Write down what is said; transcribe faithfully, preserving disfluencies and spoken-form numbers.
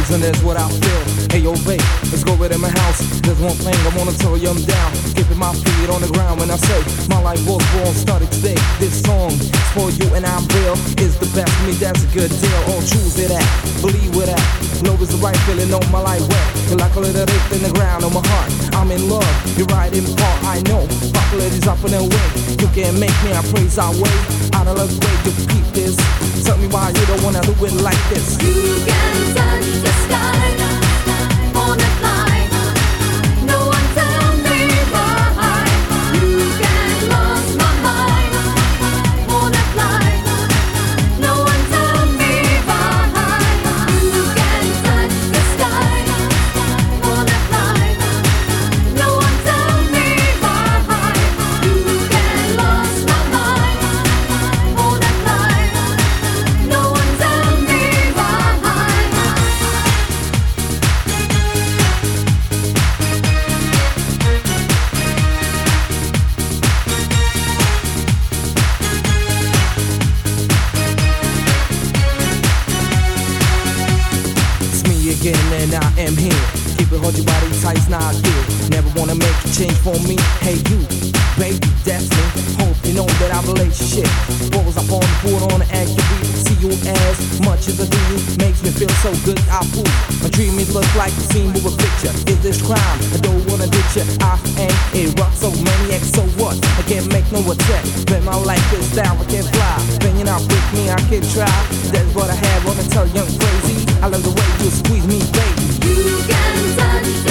feelings and that's what I feel. Hey yo, babe, let's go right in my house. There's one thing I wanna tell you, I'm down. Keeping my feet on the ground when I say my life was born, started today. This song is for you and I'm real. It's the best for me, that's a good deal. Oh, choose it at, believe with that. Love is the right feeling on my life wet. Feel like a little dip in the ground on my heart. I'm in love, you're right in part, I know. Popularity's up and away. You can't make me, I praise our way. I don't love the way you keep this. Tell me why you don't wanna do it like this. You can touch the sky, wanna fly. No one tell me why. You can lose my mind, wanna fly. No one tell me why. You can touch the sky, wanna fly. No one tell me why. You can lose my mind, wanna fly. No one tell me why. It's me again and I am here. Keep it hold your body tight, it's not good. Never wanna make a change for me. Hey you, baby, that's me. Hope you know that I'm a relationship. What was I born to put on the activity? See you as much as I do you. Makes me feel so good, I fool. My dream it look like a scene with a picture. Is this crime? I don't wanna ditch you. I ain't a rock so maniac, so what? I can't make no attack. But my life is down, I can't fly. When you're not with me, I can try. That's what I have, wanna tell young crazy. I love the way you squeeze me, baby. You can touch